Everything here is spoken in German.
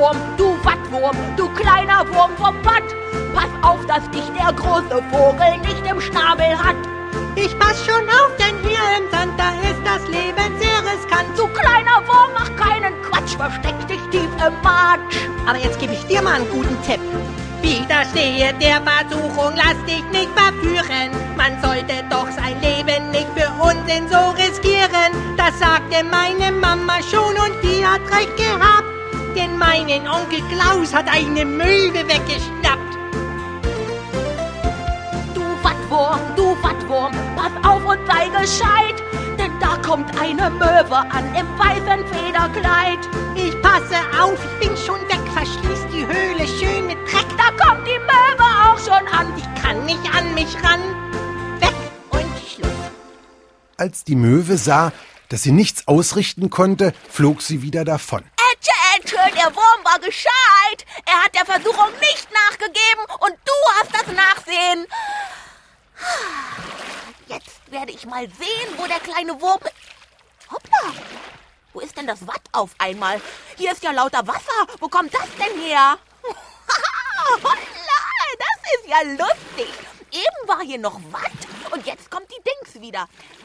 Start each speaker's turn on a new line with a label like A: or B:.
A: Wattwurm, du kleiner Wurm vom Watt. Pass auf, dass dich der große Vogel nicht im Schnabel hat.
B: Ich pass schon auf, denn hier im Sand, da ist das Leben sehr riskant.
A: Du kleiner Wurm, mach keinen Quatsch, versteck dich tief im Matsch.
B: Aber jetzt gebe ich dir mal einen guten Tipp. Widerstehe der Versuchung, lass dich nicht verführen. Man sollte doch sein Leben nicht für Unsinn so riskieren. Das sagte meine Mama schon und die hat recht gehabt. Denn meinen Onkel Klaus hat eine Möwe weggeschnappt.
A: Du Wattwurm, pass auf und sei gescheit. Denn da kommt eine Möwe an im weißen Federkleid.
B: Ich passe auf, ich bin schon weg, verschließ die Höhle schön mit Dreck.
A: Da kommt die Möwe auch schon an.
B: Ich kann nicht an mich ran. Weg und Schluss.
C: Als die Möwe sah, dass sie nichts ausrichten konnte, flog sie wieder davon.
A: Ätsche, der Wurm war gescheit. Er hat der Versuchung nicht nachgegeben und du hast das Nachsehen. Jetzt werde ich mal sehen, wo der kleine Wurm... Hoppla, wo ist denn das Watt auf einmal? Hier ist ja lauter Wasser. Wo kommt das denn her? Hoppla, das ist ja lustig. Eben war hier noch Watt und jetzt kommt die Dings wieder.